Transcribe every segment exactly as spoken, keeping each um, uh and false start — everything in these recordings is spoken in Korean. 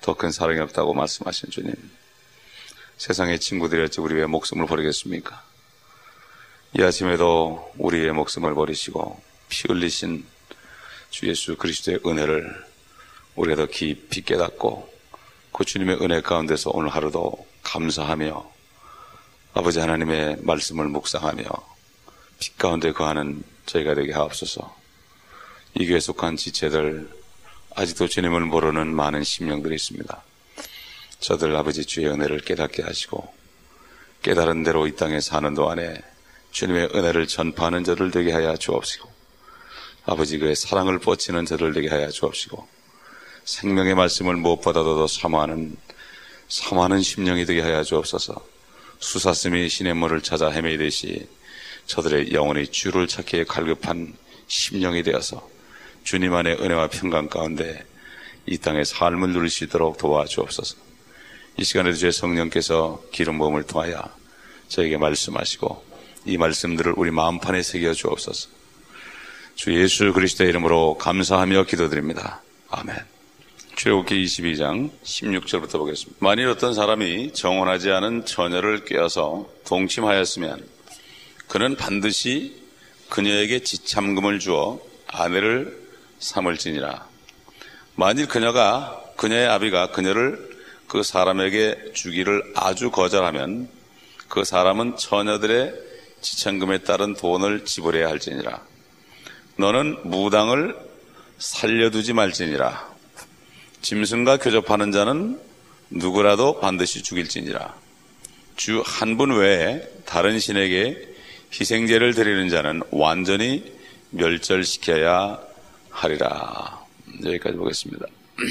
더 큰 사랑이 없다고 말씀하신 주님, 세상의 친구들이 어찌 우리 왜 목숨을 버리겠습니까? 이 아침에도 우리의 목숨을 버리시고 피 흘리신 주 예수 그리스도의 은혜를 우리가 더 깊이 깨닫고 그 주님의 은혜 가운데서 오늘 하루도 감사하며 아버지 하나님의 말씀을 묵상하며 빛 가운데 거하는 저희가 되게 하옵소서. 이 교회에 속한 지체들, 아직도 주님을 모르는 많은 심령들이 있습니다. 저들 아버지 주의 은혜를 깨닫게 하시고 깨달은 대로 이 땅에 사는 동안에 주님의 은혜를 전파하는 저들 되게 하여 주옵시고, 아버지 그의 사랑을 뻗치는 저들 되게 하여 주옵시고, 생명의 말씀을 무엇보다도 더 사모하는 사모하는 심령이 되게 하여 주옵소서. 수사스미 시냇물을 찾아 헤매이듯이 저들의 영혼이 주를 찾기에 갈급한 심령이 되어서 주님 안의 은혜와 평강 가운데 이 땅의 삶을 누릴 수 있도록 도와주옵소서. 이 시간에도 주의 성령께서 기름 부음을 통하여 저에게 말씀하시고 이 말씀들을 우리 마음판에 새겨 주옵소서. 주 예수 그리스도의 이름으로 감사하며 기도드립니다. 아멘. 출애굽기 이십이 장 십육 절부터 보겠습니다. 만일 어떤 사람이 정혼하지 않은 처녀를 꾀어서 동침하였으면 그는 반드시 그녀에게 지참금을 주어 아내를 삼을지니라. 만일 그녀가 그녀의 아비가 그녀를 그 사람에게 주기를 아주 거절하면 그 사람은 처녀들의 지참금에 따른 돈을 지불해야 할지니라. 너는 무당을 살려두지 말지니라. 짐승과 교접하는 자는 누구라도 반드시 죽일지니라. 주 한 분 외에 다른 신에게 희생제를 드리는 자는 완전히 멸절시켜야 하리라. 여기까지 보겠습니다.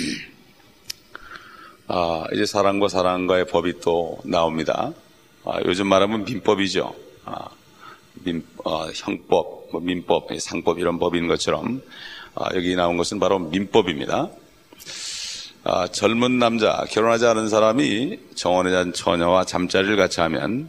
아, 이제 사랑과 사랑과의 법이 또 나옵니다. 아, 요즘 말하면 민법이죠. 아, 민, 어, 형법, 뭐 민법, 상법 이런 법인 것처럼 아, 여기 나온 것은 바로 민법입니다. 아, 젊은 남자, 결혼하지 않은 사람이 정혼에 대한 처녀와 잠자리를 같이 하면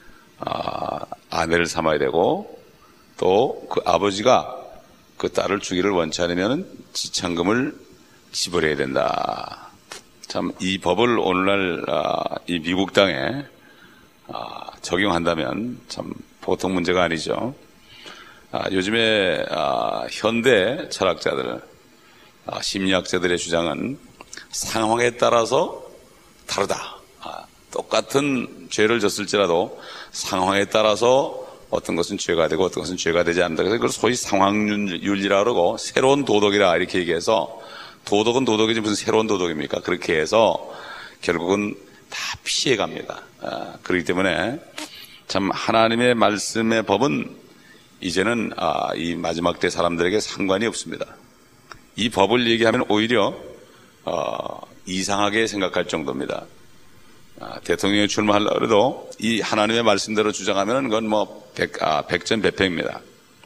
아, 아내를 삼아야 되고 또 그 아버지가 그 딸을 주기를 원치 않으면 지참금을 지불해야 된다. 참 이 법을 오늘날 아, 이 미국 땅에 아, 적용한다면 참 보통 문제가 아니죠. 아, 요즘에 아, 현대 철학자들, 아, 심리학자들의 주장은 상황에 따라서 다르다. 아, 똑같은 죄를 졌을지라도 상황에 따라서 어떤 것은 죄가 되고 어떤 것은 죄가 되지 않는다. 그래서 그걸 소위 상황윤리라 그러고 새로운 도덕이라 이렇게 얘기해서, 도덕은 도덕이지 무슨 새로운 도덕입니까? 그렇게 해서 결국은 다 피해갑니다. 아, 그렇기 때문에 참 하나님의 말씀의 법은 이제는 아, 이 마지막 때 사람들에게 상관이 없습니다. 이 법을 얘기하면 오히려 어, 이상하게 생각할 정도입니다. 아, 대통령에 출마하려고 해도 이 하나님의 말씀대로 주장하면 그건 뭐 백, 아, 백전백패입니다.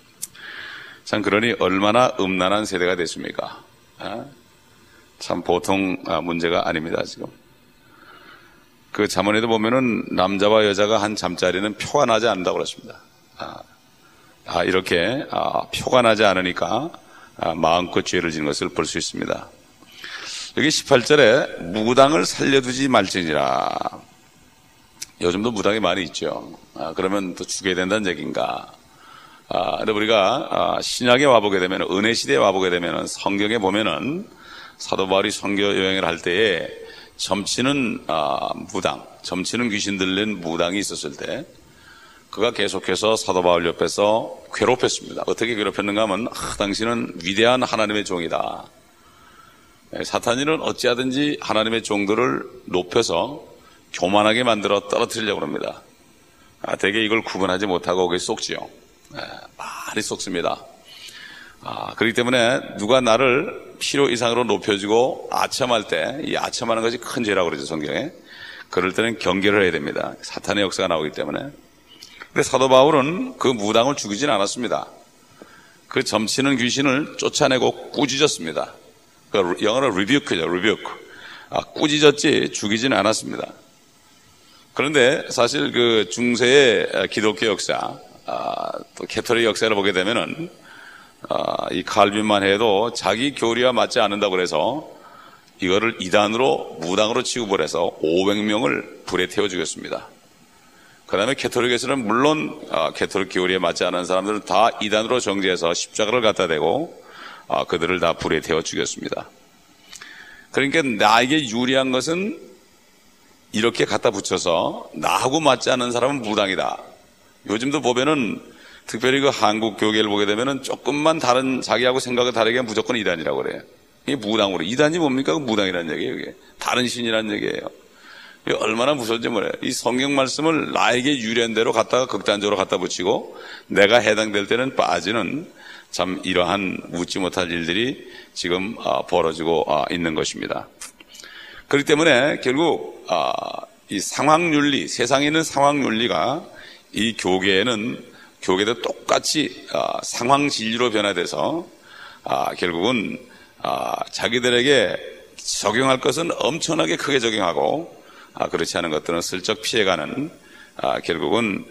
참 그러니 얼마나 음란한 세대가 됐습니까? 아? 참 보통 아, 문제가 아닙니다. 지금 그 잠언에도 보면은 남자와 여자가 한 잠자리는 표가 나지 않는다고 그랬습니다. 아, 아 이렇게 아, 표가 나지 않으니까 아, 마음껏 죄를 지은 것을 볼 수 있습니다. 여기 십팔 절에 무당을 살려두지 말지니라. 요즘도 무당이 많이 있죠. 아, 그러면 또 죽여야 된다는 얘기인가? 아, 근데 우리가 아, 신약에 와보게 되면, 은혜 시대에 와보게 되면 성경에 보면은 사도 바울이 선교 여행을 할 때에 점치는 아, 무당, 점치는 귀신 들린 무당이 있었을 때 그가 계속해서 사도 바울 옆에서 괴롭혔습니다. 어떻게 괴롭혔는가 하면 아, 당신은 위대한 하나님의 종이다. 사탄이는 어찌하든지 하나님의 종들을 높여서 교만하게 만들어 떨어뜨리려고 합니다. 아, 대개 이걸 구분하지 못하고 거기에 쏙지요. 네, 많이 쏙습니다. 아, 그렇기 때문에 누가 나를 필요 이상으로 높여주고 아첨할 때, 이 아첨하는 것이 큰 죄라고 그러죠, 성경에. 그럴 때는 경계를 해야 됩니다. 사탄의 역사가 나오기 때문에. 근데 사도 바울은 그 무당을 죽이진 않았습니다. 그 점치는 귀신을 쫓아내고 꾸짖었습니다. 그 영어로 rebuke죠, rebuke. 아, 꾸짖었지 죽이지는 않았습니다. 그런데 사실 그 중세의 기독교 역사, 아, 또 캐톨릭 역사를 보게 되면은 아, 이 칼빈만 해도 자기 교리와 맞지 않는다고 그래서 이거를 이단으로 무당으로 취급을 해서 오백 명을 불에 태워 죽였습니다. 그 다음에 캐톨릭에서는 물론 아, 캐톨릭 교리에 맞지 않은 사람들은 다 이단으로 정죄해서 십자가를 갖다 대고 아, 그들을 다 불에 태워 죽였습니다. 그러니까 나에게 유리한 것은 이렇게 갖다 붙여서 나하고 맞지 않는 사람은 무당이다. 요즘도 보면은 특별히 그 한국 교계를 보게 되면은 조금만 다른 자기하고 생각이 다르게 하면 무조건 이단이라고 그래요. 이게 무당으로. 이단이 뭡니까? 무당이라는 얘기예요. 이게 다른 신이라는 얘기예요. 이게 얼마나 무서운지 몰라요. 이 성경 말씀을 나에게 유리한 대로 갖다가 극단적으로 갖다 붙이고 내가 해당될 때는 빠지는 참 이러한 묻지 못할 일들이 지금 벌어지고 있는 것입니다. 그렇기 때문에 결국 이 상황윤리, 세상에 있는 상황윤리가 이 교계에는 교계도 똑같이 상황진리로 변화돼서 결국은 자기들에게 적용할 것은 엄청나게 크게 적용하고 그렇지 않은 것들은 슬쩍 피해가는 결국은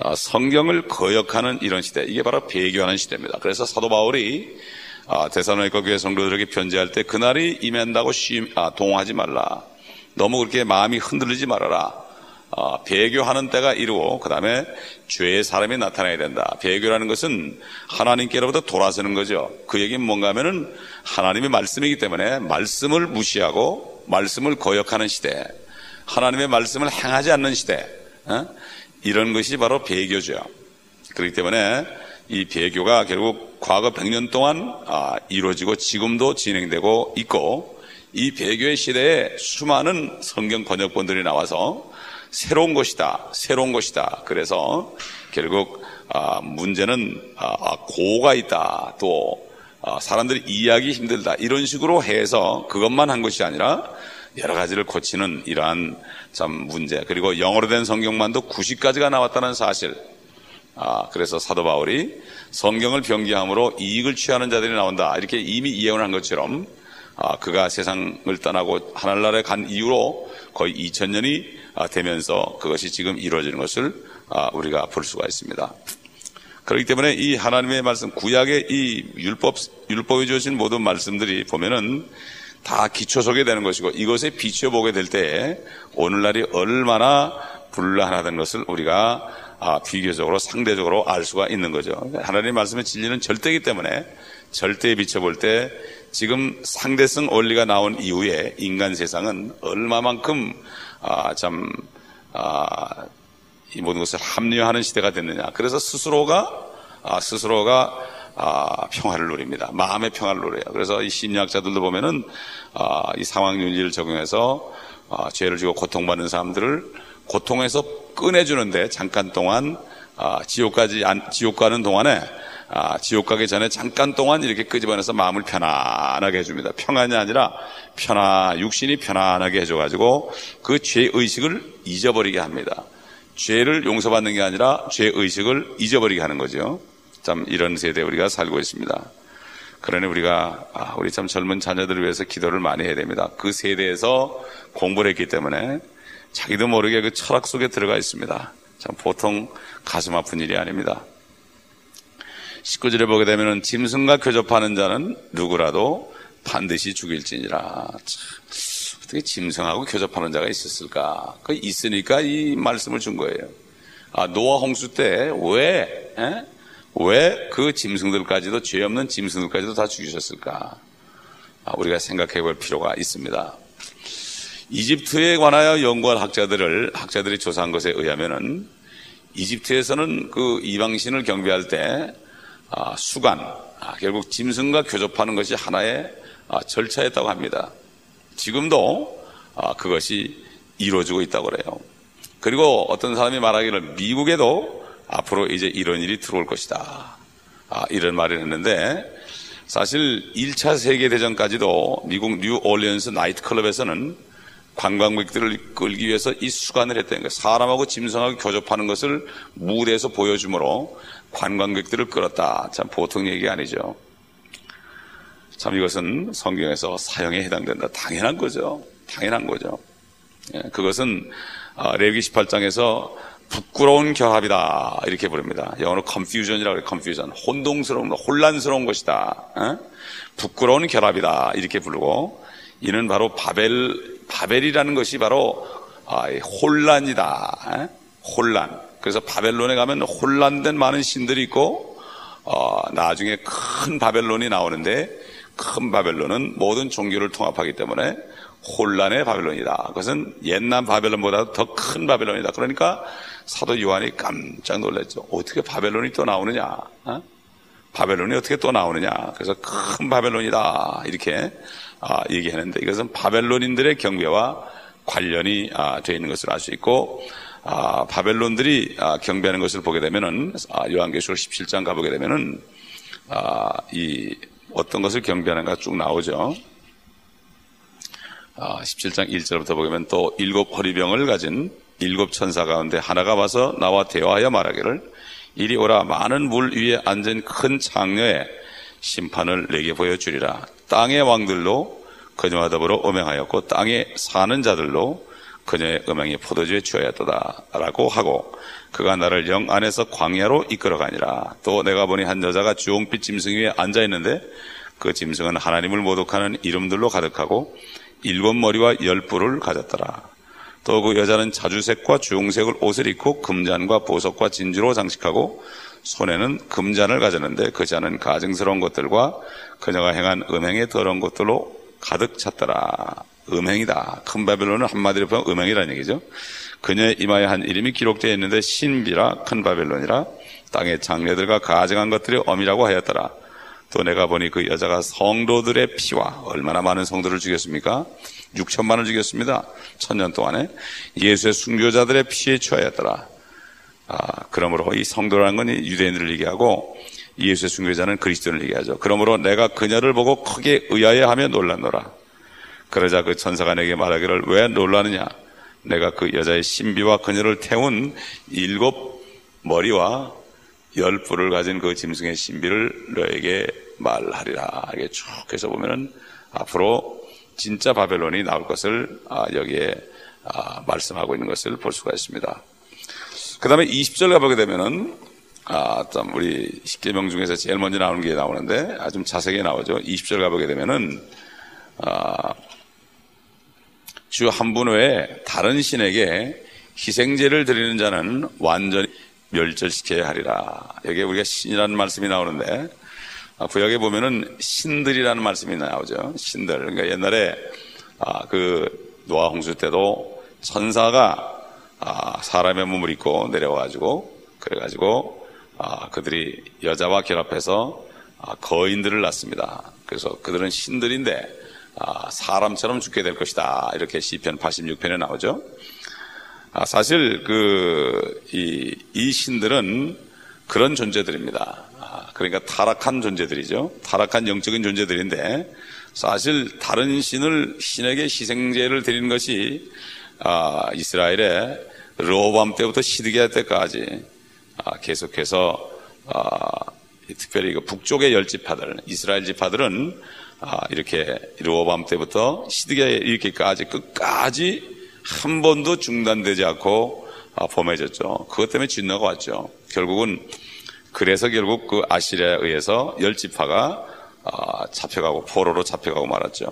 성경을 거역하는 이런 시대, 이게 바로 배교하는 시대입니다. 그래서 사도 바울이 데살로니가 교회 성도들에게 편지할 때 그날이 임한다고 쉬, 아, 동하지 말라. 너무 그렇게 마음이 흔들리지 말아라. 아, 배교하는 때가 이루고 그 다음에 죄의 사람이 나타나야 된다. 배교라는 것은 하나님께로부터 돌아서는 거죠. 그 얘기는 뭔가 하면은 하나님의 말씀이기 때문에 말씀을 무시하고 말씀을 거역하는 시대, 하나님의 말씀을 행하지 않는 시대, 어? 이런 것이 바로 배교죠. 그렇기 때문에 이 배교가 결국 과거 백 년 동안 아, 이루어지고 지금도 진행되고 있고, 이 배교의 시대에 수많은 성경 번역본들이 나와서 새로운 것이다, 새로운 것이다. 그래서 결국 아, 문제는 아, 고가 있다, 또 아, 사람들이 이해하기 힘들다, 이런 식으로 해서 그것만 한 것이 아니라 여러 가지를 고치는 이러한 참 문제, 그리고 영어로 된 성경만도 구십 가지가 나왔다는 사실. 아, 그래서 사도 바울이 성경을 변기함으로 이익을 취하는 자들이 나온다, 이렇게 이미 예언을 한 것처럼 아, 그가 세상을 떠나고 하늘나라에 간 이후로 거의 이천 년이 되면서 그것이 지금 이루어지는 것을 아, 우리가 볼 수가 있습니다. 그렇기 때문에 이 하나님의 말씀, 구약의 이 율법, 율법에 주신 모든 말씀들이 보면은 다 기초 소개 되는 것이고, 이것에 비춰보게 될 때 오늘날이 얼마나 불안하다는 것을 우리가 아, 비교적으로 상대적으로 알 수가 있는 거죠. 하나님의 말씀의 진리는 절대이기 때문에 절대에 비춰볼 때 지금 상대성 원리가 나온 이후에 인간 세상은 얼마만큼 아, 참 아, 이 모든 것을 합리화하는 시대가 됐느냐. 그래서 스스로가 아, 스스로가 아, 평화를 누립니다. 마음의 평화를 누려요. 그래서 이 심리학자들도 보면은 아, 이 상황 윤리를 적용해서 아, 죄를 지고 고통받는 사람들을 고통에서 꺼내주는데 잠깐 동안 아, 지옥까지 안, 지옥 가는 동안에 아, 지옥 가기 전에 잠깐 동안 이렇게 끄집어내서 마음을 편안하게 해줍니다. 평안이 아니라 편안, 육신이 편안하게 해줘가지고 그 죄의식을 잊어버리게 합니다. 죄를 용서받는 게 아니라 죄의식을 잊어버리게 하는 거죠. 참 이런 세대에 우리가 살고 있습니다. 그러니 우리가 아, 우리 참 젊은 자녀들을 위해서 기도를 많이 해야 됩니다. 그 세대에서 공부를 했기 때문에 자기도 모르게 그 철학 속에 들어가 있습니다. 참 보통 가슴 아픈 일이 아닙니다. 십구 절에 보게 되면 짐승과 교접하는 자는 누구라도 반드시 죽일지니라. 참, 어떻게 짐승하고 교접하는 자가 있었을까? 그 있으니까 이 말씀을 준 거예요. 아, 노아 홍수 때 왜 왜 그 짐승들까지도, 죄 없는 짐승들까지도 다 죽이셨을까? 아, 우리가 생각해 볼 필요가 있습니다. 이집트에 관하여 연구한 학자들을 학자들이 조사한 것에 의하면은 이집트에서는 그 이방신을 경배할 때 아, 수간, 아, 결국 짐승과 교접하는 것이 하나의 아, 절차였다고 합니다. 지금도 아, 그것이 이루어지고 있다고 그래요. 그리고 어떤 사람이 말하기를 미국에도 앞으로 이제 이런 일이 들어올 것이다, 아, 이런 말을 했는데, 사실 일 차 세계대전까지도 미국 뉴올리언스 나이트클럽에서는 관광객들을 끌기 위해서 이 수간을 했다는 거예요. 사람하고 짐승하고 교접하는 것을 무대에서 보여주므로 관광객들을 끌었다. 참 보통 얘기 아니죠. 참 이것은 성경에서 사형에 해당된다. 당연한 거죠. 당연한 거죠. 예, 그것은 레위기 십팔 장에서 부끄러운 결합이다, 이렇게 부릅니다. 영어로 confusion이라고 해요. confusion. 혼동스러운, 혼란스러운 것이다. 에? 부끄러운 결합이다, 이렇게 부르고, 이는 바로 바벨, 바벨이라는 것이 바로 아, 혼란이다. 혼란. 그래서 바벨론에 가면 혼란된 많은 신들이 있고 어, 나중에 큰 바벨론이 나오는데 큰 바벨론은 모든 종교를 통합하기 때문에 혼란의 바벨론이다. 그것은 옛날 바벨론보다 더 큰 바벨론이다. 그러니까 사도 요한이 깜짝 놀랐죠. 어떻게 바벨론이 또 나오느냐? 어? 바벨론이 어떻게 또 나오느냐? 그래서 큰 바벨론이다. 이렇게 아, 얘기하는데 이것은 바벨론인들의 경배와 관련이 아, 되어 있는 것을 알 수 있고 아, 바벨론들이 아, 경배하는 것을 보게 되면은 아, 요한계시록 십칠 장 가보게 되면은 아, 이 어떤 것을 경배하는가 쭉 나오죠. 아, 십칠 장 일 절부터 보면 또 일곱 허리병을 가진 일곱 천사 가운데 하나가 와서 나와 대화하여 말하기를 이리 오라 많은 물 위에 앉은 큰 창녀의 심판을 내게 보여주리라. 땅의 왕들로 그녀와 더불어 음행하였고 땅에 사는 자들로 그녀의 음행이 포도주에 취하였도다 라고 하고 그가 나를 영 안에서 광야로 이끌어가니라. 또 내가 보니 한 여자가 주홍빛 짐승 위에 앉아있는데 그 짐승은 하나님을 모독하는 이름들로 가득하고 일곱 머리와 열 뿔을 가졌더라. 또 그 여자는 자주색과 주홍색을 옷을 입고 금잔과 보석과 진주로 장식하고 손에는 금잔을 가졌는데 그 잔은 가증스러운 것들과 그녀가 행한 음행의 더러운 것들로 가득 찼더라. 음행이다. 큰 바벨론은 한마디로 보면 음행이라는 얘기죠. 그녀의 이마에 한 이름이 기록되어 있는데 신비라 큰 바벨론이라 땅의 장래들과 가증한 것들이 엄이라고 하였더라. 또 내가 보니 그 여자가 성도들의 피와 얼마나 많은 성도를 죽였습니까? 육천만을 죽였습니다. 천년 동안에 예수의 순교자들의 피에 취하였더라. 아, 그러므로 이 성도라는 건 유대인들을 얘기하고 예수의 순교자는 그리스도를 얘기하죠. 그러므로 내가 그녀를 보고 크게 의아해하며 놀랐노라. 그러자 그 천사가 내게 말하기를 왜 놀라느냐? 내가 그 여자의 신비와 그녀를 태운 일곱 머리와 열 뿔을 가진 그 짐승의 신비를 너에게 말하리라. 이게 쭉 해서 보면은 앞으로 진짜 바벨론이 나올 것을 여기에 말씀하고 있는 것을 볼 수가 있습니다. 그 다음에 이십 절 가보게 되면은 아, 참 우리 십계명 중에서 제일 먼저 나오는 게 나오는데 아, 좀 자세하게 나오죠. 이십 절 가보게 되면은 아, 주 한 분 외에 다른 신에게 희생제를 드리는 자는 완전히 멸절시켜야 하리라. 여기에 우리가 신이라는 말씀이 나오는데 아, 구약에 보면은 신들이라는 말씀이 나오죠. 신들. 그러니까 옛날에 아, 그 노아 홍수 때도 천사가 아, 사람의 몸을 입고 내려와가지고 그래가지고 아, 그들이 여자와 결합해서 아, 거인들을 낳습니다. 그래서 그들은 신들인데 아, 사람처럼 죽게 될 것이다. 이렇게 시편 팔십육 편에 나오죠. 아, 사실 그, 이, 이 신들은 그런 존재들입니다. 아, 그러니까 타락한 존재들이죠. 타락한 영적인 존재들인데 사실 다른 신을 신에게 희생제를 드리는 것이 아, 이스라엘의 르호보암 때부터 시드기야 때까지 아, 계속해서 아, 특별히 그 북쪽의 열 지파들, 이스라엘 지파들은 아, 이렇게 르호보암 때부터 시드기야 이렇게까지 끝까지 한 번도 중단되지 않고 아, 범해졌죠. 그것 때문에 진노가 왔죠. 결국은 그래서 결국 그 아시리아에 의해서 열 지파가 아, 잡혀가고 포로로 잡혀가고 말았죠.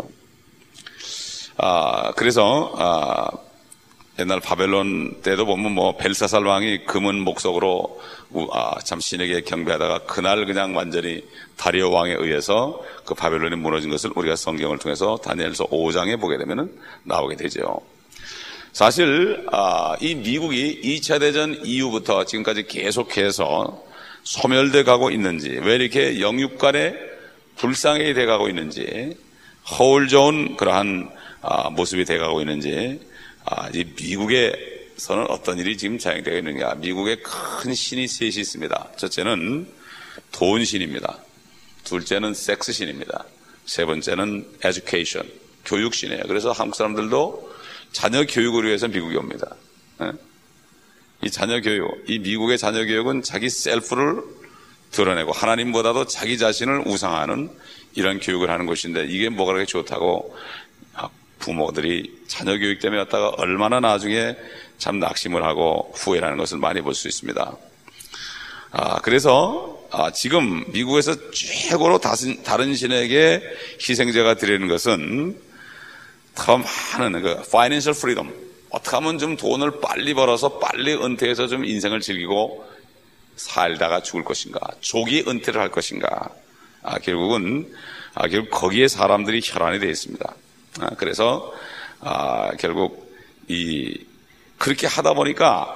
아, 그래서 아, 옛날 바벨론 때도 보면 뭐 벨사살 왕이 금은 목석으로 아, 참 신에게 경배하다가 그날 그냥 완전히 다리오 왕에 의해서 그 바벨론이 무너진 것을 우리가 성경을 통해서 다니엘서 오 장에 보게 되면은 나오게 되죠. 사실 아, 이 미국이 이 차 대전 이후부터 지금까지 계속해서 소멸돼 가고 있는지, 왜 이렇게 영육 간에 불쌍하게 돼 가고 있는지, 허울 좋은 그러한 아, 모습이 돼 가고 있는지, 아, 이 미국에서는 어떤 일이 지금 자행되어 있느냐. 미국에 큰 신이 셋이 있습니다. 첫째는 돈 신입니다. 둘째는 섹스 신입니다. 세 번째는 education, 교육 신이에요. 그래서 한국 사람들도 자녀 교육을 위해서 미국에 옵니다. 이 자녀 교육, 이 미국의 자녀 교육은 자기 셀프를 드러내고 하나님보다도 자기 자신을 우상하는 이런 교육을 하는 것인데, 이게 뭐가 그렇게 좋다고 부모들이 자녀 교육 때문에 왔다가 얼마나 나중에 참 낙심을 하고 후회하는 것을 많이 볼 수 있습니다. 아, 그래서 아, 지금 미국에서 최고로 다른, 다른 신에게 희생제가 드리는 것은 더 많은 그 파이낸셜 프리덤, 어떻게 하면 좀 돈을 빨리 벌어서 빨리 은퇴해서 좀 인생을 즐기고 살다가 죽을 것인가, 조기 은퇴를 할 것인가. 아, 결국은 아, 결국 거기에 사람들이 혈안이 되어 있습니다. 아, 그래서 아, 결국 이 그렇게 하다 보니까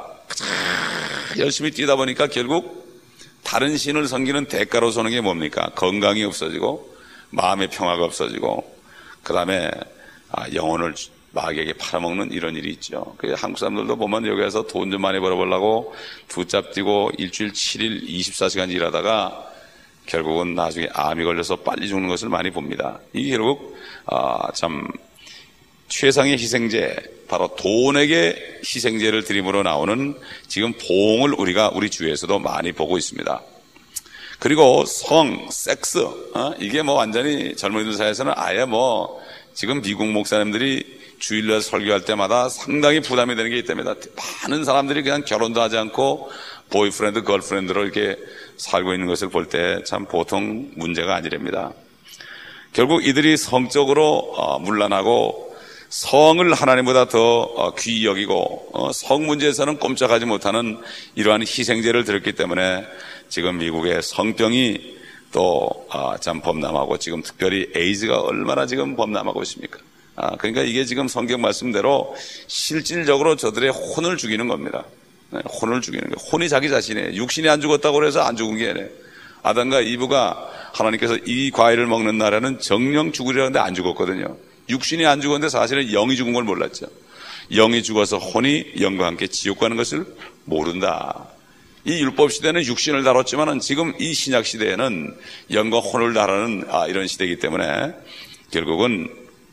열심히 뛰다 보니까 결국 다른 신을 섬기는 대가로 서는 게 뭡니까? 건강이 없어지고 마음의 평화가 없어지고 그 다음에 아, 영혼을 마귀에게 팔아먹는 이런 일이 있죠. 그 한국 사람들도 보면 여기 와서 돈 좀 많이 벌어보려고 두짭 뛰고 일주일 칠 일 이십사 시간 일하다가 결국은 나중에 암이 걸려서 빨리 죽는 것을 많이 봅니다. 이게 결국 아, 참 최상의 희생제, 바로 돈에게 희생제를 드림으로 나오는 지금 보응을 우리가 우리 주위에서도 많이 보고 있습니다. 그리고 성, 섹스, 어? 이게 뭐 완전히 젊은이들 사이에서는 아예 뭐 지금 미국 목사님들이 주일날 설교할 때마다 상당히 부담이 되는 게 있답니다. 많은 사람들이 그냥 결혼도 하지 않고 보이프렌드, 걸프렌드로 이렇게 살고 있는 것을 볼 때 참 보통 문제가 아니랍니다. 결국 이들이 성적으로 어, 문란하고 성을 하나님보다 더 귀히 여기고 어, 성 문제에서는 꼼짝하지 못하는 이러한 희생제를 드렸기 때문에 지금 미국의 성병이 또 참 범람하고 지금 특별히 에이즈가 얼마나 지금 범람하고 있습니까? 아, 그러니까 이게 지금 성경 말씀대로 실질적으로 저들의 혼을 죽이는 겁니다. 네, 혼을 죽이는 거예요. 혼이 자기 자신이에요. 육신이 안 죽었다고 그래서 안 죽은 게 아니에요. 아담과 이브가 하나님께서 이 과일을 먹는 날에는 정령 죽으려 하는데 안 죽었거든요. 육신이 안 죽었는데 사실은 영이 죽은 걸 몰랐죠. 영이 죽어서 혼이 영과 함께 지옥 가는 것을 모른다. 이 율법 시대는 육신을 다뤘지만 지금 이 신약 시대에는 영과 혼을 다루는 아, 이런 시대이기 때문에 결국은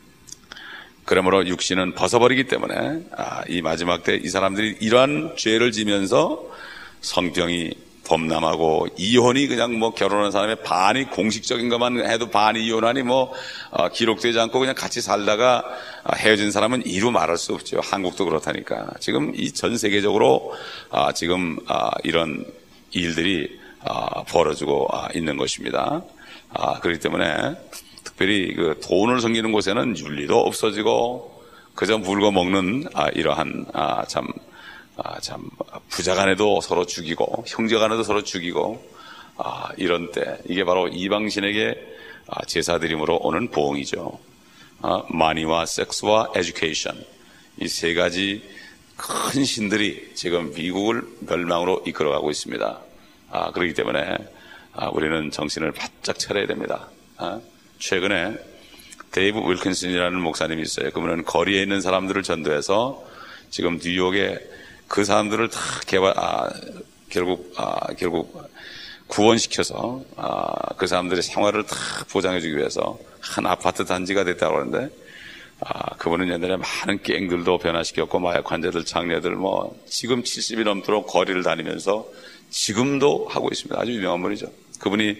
그러므로 육신은 벗어버리기 때문에 아, 이 마지막 때 이 사람들이 이러한 죄를 지면서 성병이 범람하고 이혼이 그냥 뭐 결혼한 사람의 반이 공식적인 것만 해도 반이 이혼하니 뭐 어, 기록되지 않고 그냥 같이 살다가 아, 헤어진 사람은 이루 말할 수 없죠. 한국도 그렇다니까. 지금 이 전 세계적으로 아, 지금 아, 이런 일들이 아, 벌어지고 아, 있는 것입니다. 아, 그렇기 때문에 특별히 그 돈을 섬기는 곳에는 윤리도 없어지고 그저 물고 먹는 아, 이러한 아, 참 아, 참, 부자 간에도 서로 죽이고, 형제 간에도 서로 죽이고, 아, 이런 때, 이게 바로 이방신에게 아, 제사 드림으로 오는 보응이죠. 아, 마니와 섹스와 에듀케이션. 이 세 가지 큰 신들이 지금 미국을 멸망으로 이끌어가고 있습니다. 아, 그렇기 때문에, 아, 우리는 정신을 바짝 차려야 됩니다. 아, 최근에 데이브 윌킨슨이라는 목사님이 있어요. 그분은 거리에 있는 사람들을 전도해서 지금 뉴욕에 그 사람들을 다 개발, 아, 결국, 아, 결국 구원시켜서, 아, 그 사람들의 생활을 다 보장해주기 위해서 한 아파트 단지가 됐다고 하는데, 아, 그분은 옛날에 많은 갱들도 변화시켰고, 마약 환자들, 장녀들, 뭐, 지금 칠십이 넘도록 거리를 다니면서 지금도 하고 있습니다. 아주 유명한 분이죠. 그분이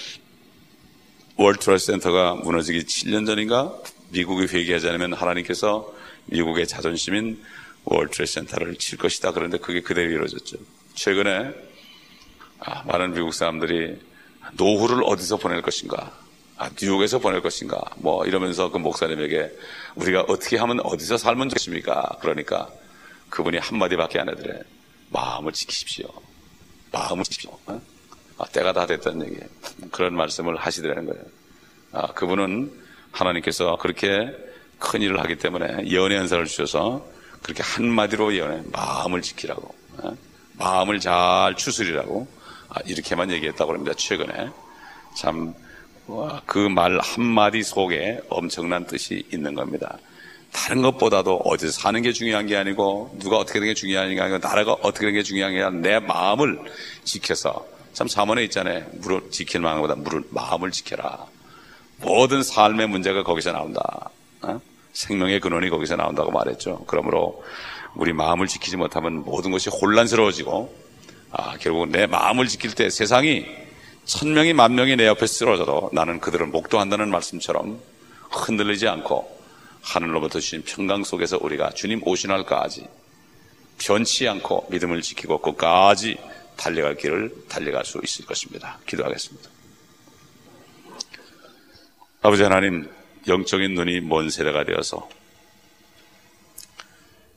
월드 트레이드 센터가 무너지기 칠 년 전인가 미국이 회개하지 않으면 하나님께서 미국의 자존심인 월드 트레이드 센터를 칠 것이다. 그런데 그게 그대로 이루어졌죠. 최근에 아, 많은 미국 사람들이 노후를 어디서 보낼 것인가, 아, 뉴욕에서 보낼 것인가, 뭐 이러면서 그 목사님에게 우리가 어떻게 하면 어디서 살면 좋습니까? 그러니까 그분이 한마디밖에 안 하더래. 마음을 지키십시오. 마음을 지키십시오. 어? 아, 때가 다 됐다는 얘기예요. 그런 말씀을 하시더라는 거예요. 아, 그분은 하나님께서 그렇게 큰 일을 하기 때문에 예언의 연사를 주셔서 그렇게 한마디로 예언해. 마음을 지키라고. 어? 마음을 잘 추스리라고. 아, 이렇게만 얘기했다고 합니다. 최근에. 참, 그 말 한마디 속에 엄청난 뜻이 있는 겁니다. 다른 것보다도 어디서 사는 게 중요한 게 아니고, 누가 어떻게 되는 게 중요한 게 아니고, 나라가 어떻게 되는 게 중요한 게 아니라 내 마음을 지켜서, 참 잠언에 있잖아요. 물을 지킬 만한 것보다 물을, 마음을 지켜라. 모든 삶의 문제가 거기서 나온다. 어? 생명의 근원이 거기서 나온다고 말했죠. 그러므로 우리 마음을 지키지 못하면 모든 것이 혼란스러워지고, 아, 결국 내 마음을 지킬 때 세상이 천 명이 만 명이 내 옆에 쓰러져도 나는 그들을 목도한다는 말씀처럼 흔들리지 않고 하늘로부터 주신 평강 속에서 우리가 주님 오신 날까지 변치 않고 믿음을 지키고 끝까지 달려갈 길을 달려갈 수 있을 것입니다. 기도하겠습니다. 아버지 하나님, 영적인 눈이 먼 세대가 되어서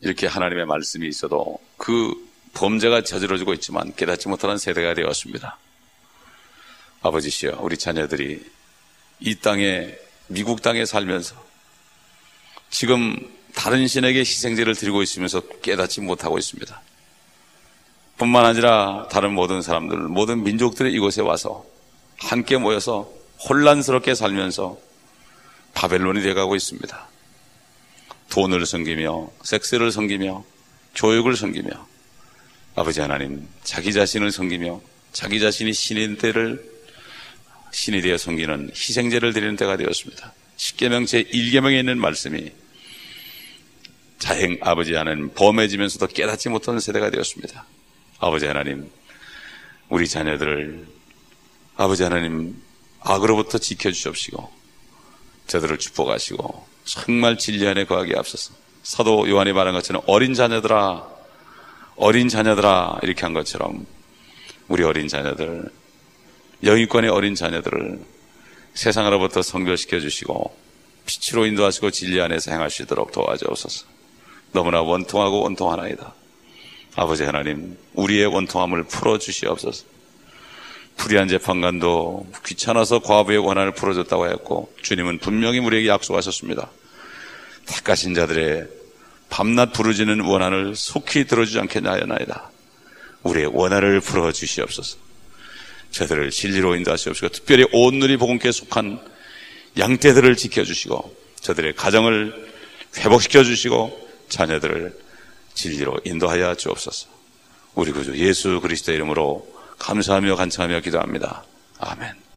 이렇게 하나님의 말씀이 있어도 그 범죄가 저지러지고 있지만 깨닫지 못하는 세대가 되었습니다. 아버지시여, 우리 자녀들이 이 땅에, 미국 땅에 살면서 지금 다른 신에게 희생제를 드리고 있으면서 깨닫지 못하고 있습니다. 뿐만 아니라 다른 모든 사람들, 모든 민족들이 이곳에 와서 함께 모여서 혼란스럽게 살면서 바벨론이 되어가고 있습니다. 돈을 섬기며 섹스를 섬기며 교육을 섬기며 아버지 하나님, 자기 자신을 섬기며 자기 자신이 신인 때를 신이 되어 섬기는 희생제를 드리는 때가 되었습니다. 십계명 제일 계명에 있는 말씀이 자행 아버지 하나님 범해지면서도 깨닫지 못하는 세대가 되었습니다. 아버지 하나님, 우리 자녀들을 아버지 하나님 악으로부터 지켜주시옵시고 저들을 축복하시고 정말 진리 안에 거하게 앞서서 사도 요한이 말한 것처럼 어린 자녀들아 어린 자녀들아 이렇게 한 것처럼 우리 어린 자녀들, 영위권의 어린 자녀들을 세상으로부터 성별시켜 주시고 빛으로 인도하시고 진리 안에서 행할 수 있도록 도와주옵소서. 너무나 원통하고 원통하나이다. 아버지 하나님, 우리의 원통함을 풀어주시옵소서. 불의한 재판관도 귀찮아서 과부의 원한을 풀어줬다고 했고 주님은 분명히 우리에게 약속하셨습니다. 택하신 자들의 밤낮 부르짖는 원한을 속히 들어주지 않겠냐 하나이다. 우리의 원한을 풀어주시옵소서. 저들을 진리로 인도하시옵시고 특별히 온누리 복음교회에 속한 양떼들을 지켜주시고 저들의 가정을 회복시켜 주시고 자녀들을 진리로 인도하여 주옵소서. 우리 구주 예수 그리스도의 이름으로 감사하며 간청하며 기도합니다. 아멘.